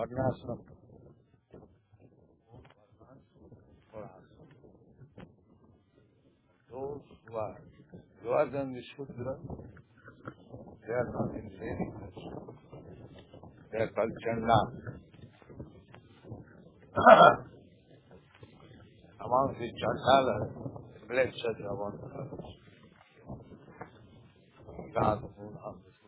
Varnashram for us. Those who are lower than the Shudra, they are not in Vedic culture. They are called Chandas. Among the Chandalas, blessed Ravana, God who are the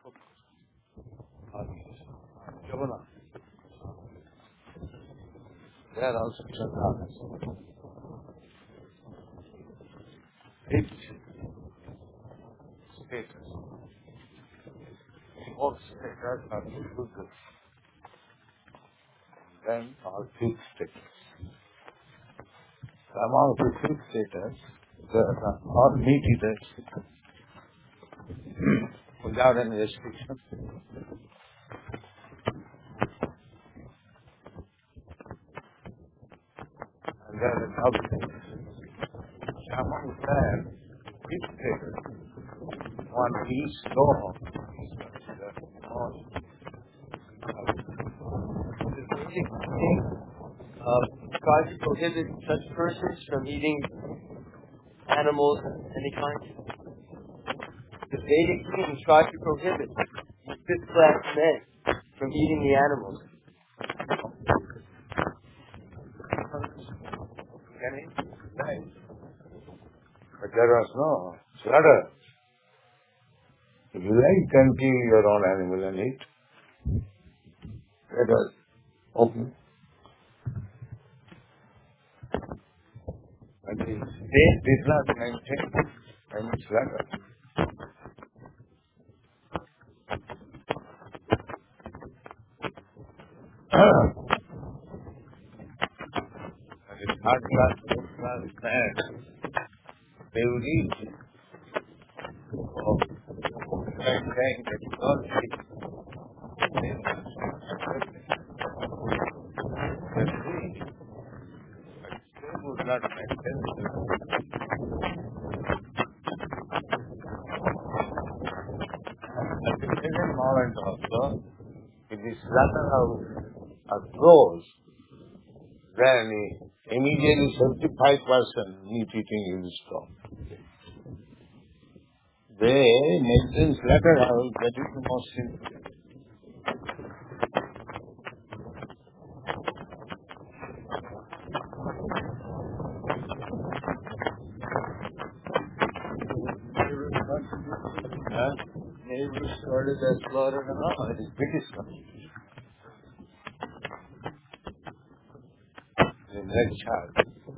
Javana. They are also Chandalas. Fifth status. Fourth status are the Shudras. Then our fifth status. Among the fifth status, there are all meat eaters without any restriction. And there are objects. Among them, fifth status, one eats raw. Try to prohibit such persons from eating animals of any kind. The Vedic kings try to prohibit these fifth-class men from eating the animals. But there was no slaughter. If you like, you can kill your own animal and eat. That was open. But they did not maintain any slaughter. And the third class, fourth class man, they would eat. Saying that you don't eat. They would not maintain it. At the present moment also, if the slaughterhouse are closed, then immediately 75% meat eating will stop. They maintain slaughterhouse, that is the most simple. They started that slaughter now. It is British country. The red child.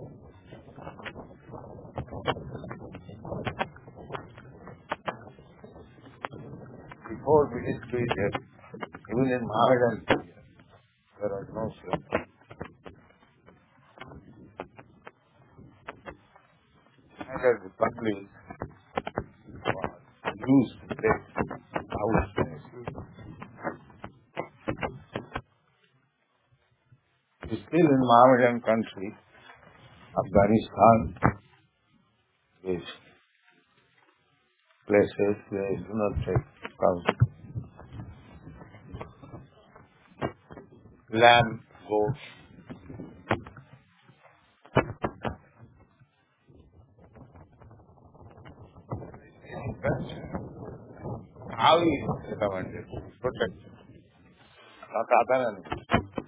Before British period, even in Mahadan period, there was no slaughter. Neither the public used to take house. Still in Mohammedan country, Afghanistan, these places, they do not take cows. Lamb, goat. How is recommended? Protected. Not other animals.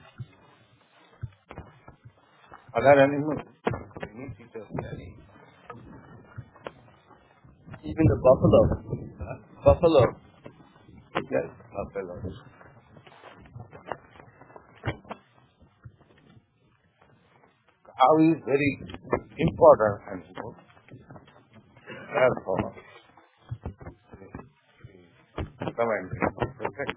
Other animals, they need to just carry. Even the buffalo. Buffalo. Yes, buffaloes. Cow is very important animal. Therefore, recommended protect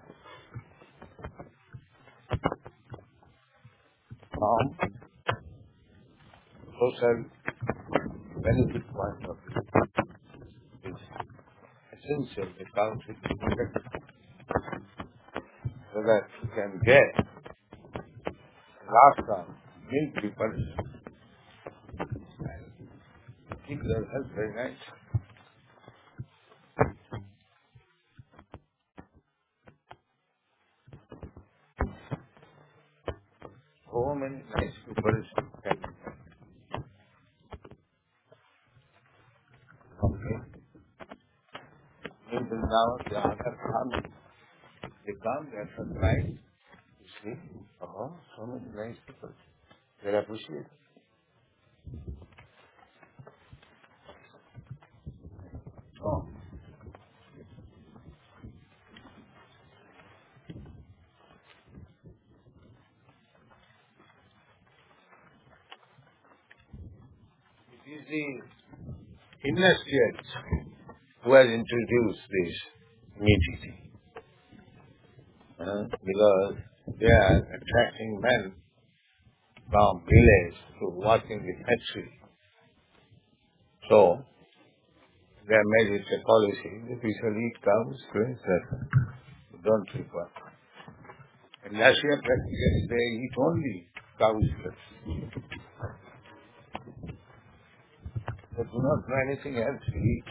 from social benefit point of view. It's essential the cow should be protected so that you can get last term milk reproduction and keep their health very nice. so many nice people can okay. Means now the other come, they come, they are surprised. You see? Oh, so many nice people. They appreciate. Oh. It is the industrials who has introduced this meat eating. Because they are attracting men from village to work in the factory. So, they have made it a policy that we shall eat cows, grains, that don't require. In Russia, practically, they eat only cows. They do not know anything else to eat.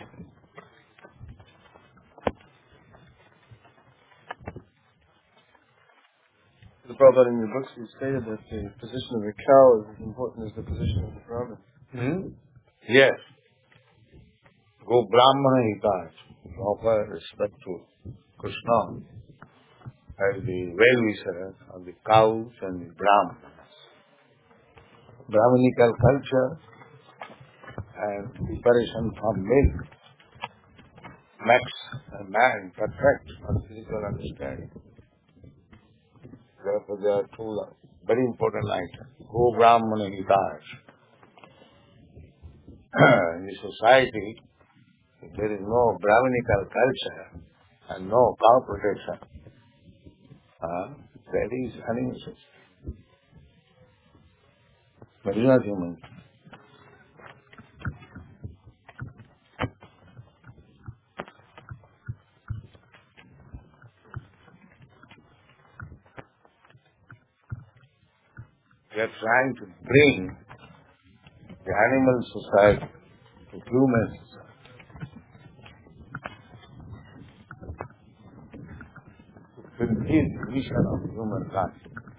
The Prabhupada, in your books, you stated that the position of the cow is as important as the position of the Brahmin. Yes. Go Brahmana Hitaj. Offer respect to Krishna as the well-wisher of the cows and the Brahmanas. Brahminical culture and preparation from milk makes a man perfect on physical understanding. Therefore, there are two very important items. Go Brahmana Hitaj. In the society, if there is no Brahminical culture and no cow protection, that is animal system. But it is not human. We are trying to bring the animal society to human society. To fulfill the mission of human life.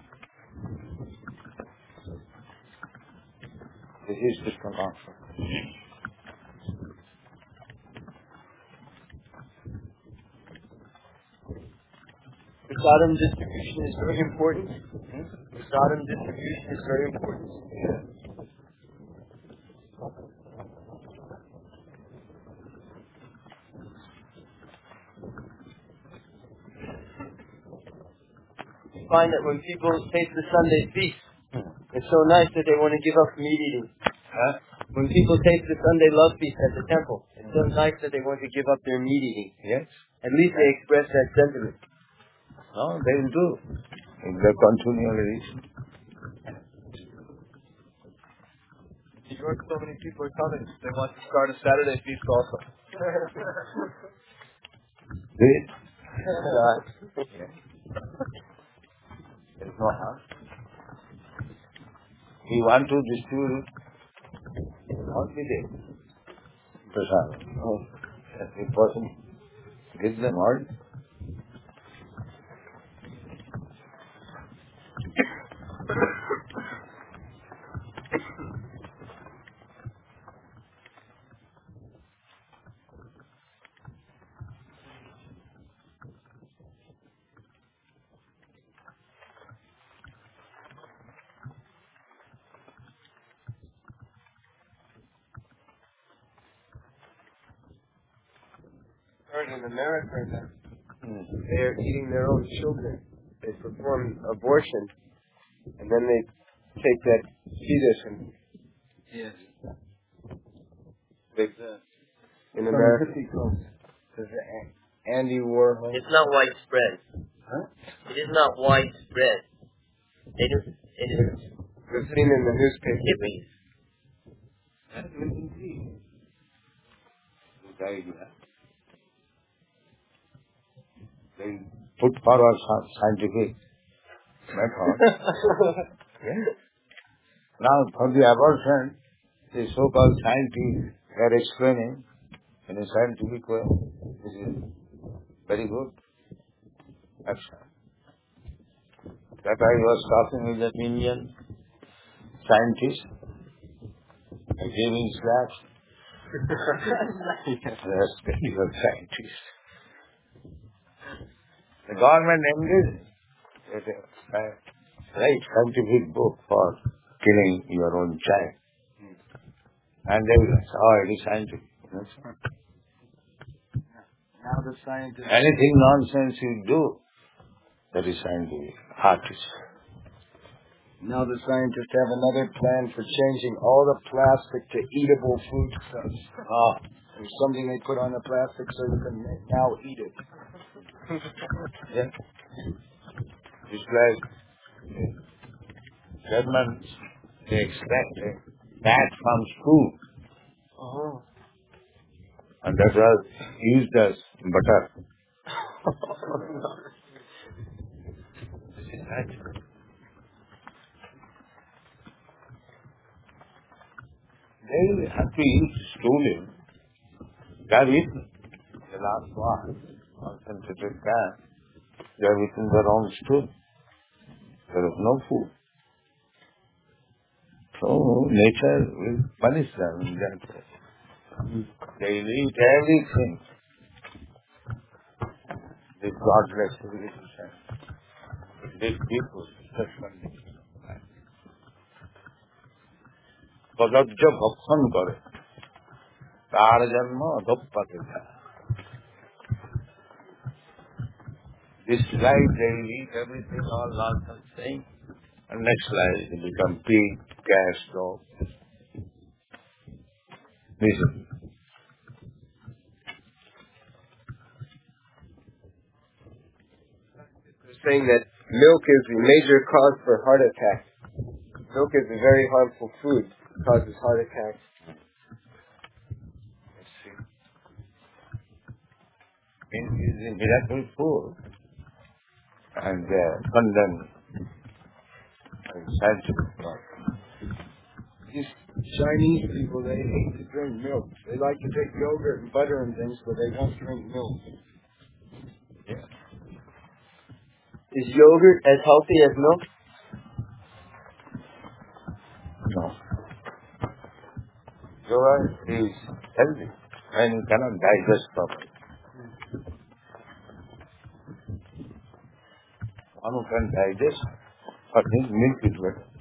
This is Krishna consciousness. The Prasadam distribution is very important. The Prasadam distribution is very important. You find that when people taste the Sunday feast, it's so nice that they want to give up meat eating. When people taste the Sunday love feast at the temple, it's so nice that they want to give up their meat eating. Yes. At least they express that sentiment. No, they will do. If they continually eat. New York, so many people are coming. They want to start a Saturday feast also. Did? There is no harm. We want to distribute all the day. Prasad. Oh, every person gives them all. Heard in America that they are eating their own children. They perform abortion, and then they take that fetus and they, in America. There's Andy Warhol. It's not widespread. Huh? It is not widespread. It is. We've seen in the newspaper. It means. That will be good idea. They put forward some scientific method. Yes. Now, for the abortion, the so-called scientists are explaining in a scientific way. This is very good action. That I was talking with that Indian scientist. I gave him slaps. That's he was scientist. The government engaged with a right scientific book for killing your own child. And they will say, oh, it is scientific. That's all. Now the scientists... Anything nonsense you do, that is scientific. Artist. Now the scientists have another plan for changing all the plastic to eatable foodstuffs. Oh, There's something they put on the plastic so you can now eat it. yeah. It's like Germans, they extract fat from food. Oh. And that was used as butter. This is natural. They have to eat stooling. They have eaten the last one, concentrated gas. They have eaten their own stool. There is no food. So nature will punish them in that way. They will eat everything. This godless civilization. These people, such condition. প্রযোজ্য ভক্ষণ করে তার জন্ম অধঃপতে যায়. This life they will eat everything, all nonsense thing, and next life they become pig, cat, dog. Listen. Saying that milk is the major cause for heart attack. Milk is a very harmful food. It causes heart attacks. Let's see. Milk is a miracle food, and condemned and scientific problem. These Chinese people, they hate to drink milk. They like to take yogurt and butter and things, but they won't drink milk. Yeah. Is yogurt as healthy as milk? No. Yogurt is healthy and you cannot digest properly. One who can digest, but his milk is better.